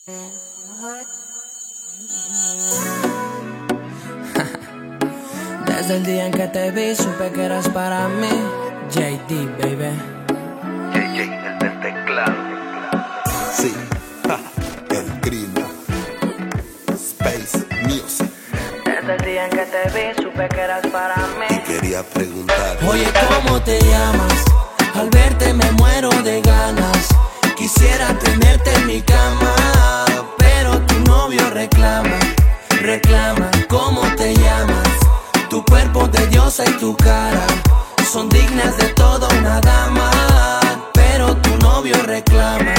Desde el día en que te vi supe que eras para mí. JD, baby. JJ, el del teclado. Sí, el crimen. Space Music. Desde el día en que te vi supe que eras para Y mí. quería preguntar, Oye, ¿cómo te llamas? Al verte me muero de ganas. Quisiera tenerte en mi cama, pero tu novio reclama. ¿Cómo te llamas? Tu cuerpo de diosa y tu cara son dignas de toda una dama, pero tu novio reclama.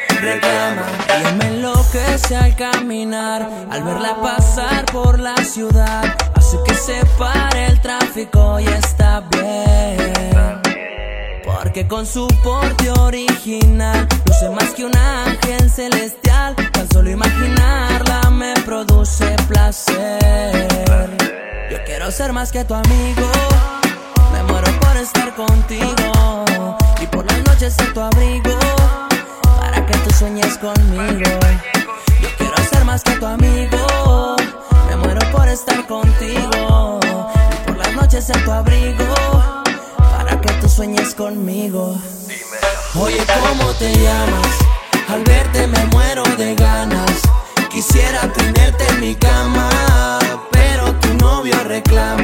Ella me enloquece al caminar, al verla pasar por la ciudad. Hace que se pare el tráfico y está bien, porque con su porte original luce más que un ángel celestial. Tan solo imaginarla me produce placer. Yo quiero ser más que tu amigo, me muero por estar contigo y por las noches ser tu abrigo, para que tú sueñes conmigo. Yo quiero ser más que tu amigo, me muero por estar contigo y por las noches ser tu abrigo, para que tú sueñes conmigo. Oye, ¿cómo te llamas? Al verte me muero de ganas. Quisiera tenerte en mi cama, pero tu novio reclama.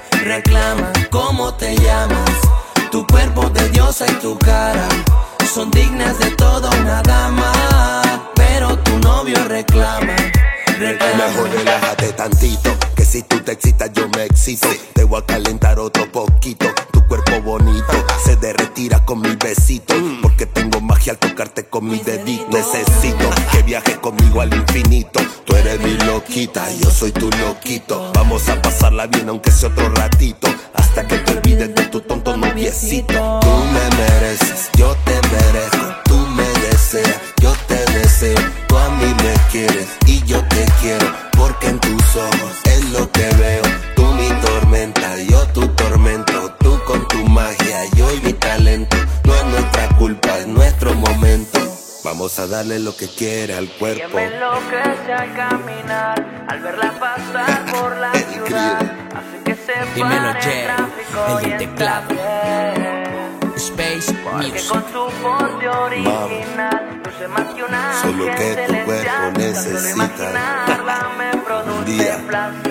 ¿Cómo te llamas? Tu cuerpo de diosa y tu cara son dignas de toda una dama, pero tu novio reclama. mejor relájate tantito, que si tú te excitas yo me excito. Te voy a calentar otro poquito, tu cuerpo bonito se derretirá con mi besito, porque tengo magia al tocarte con mi dedito. Necesito que viajes conmigo al infinito. Tú eres mi loquita, yo soy tu loquito. Vamos a pasarla bien aunque sea otro ratito, hasta que te olvides de tu tonto noviecito. Tú me mereces, yo te merezco. Tú me deseas, yo te deseo. Tú a mí me quieres y yo te quiero, porque en tus ojos es lo que veo. Tú mi tormenta, yo tu tormento. Tú con tu magia, yo y mi talento. No es nuestra culpa, es nuestro momento. Vamos a darle lo que quiere al Que cuerpo. me enloquece al caminar, al verla pasar por la ciudad. Hace que se Dímelo, pare Jay, el tráfico el y del está teclado. bien, Space porque Music. con su porte original luce más que un Solo ángel que tu cuerpo celestial. Tan solo necesita imaginarla me un produce día placer.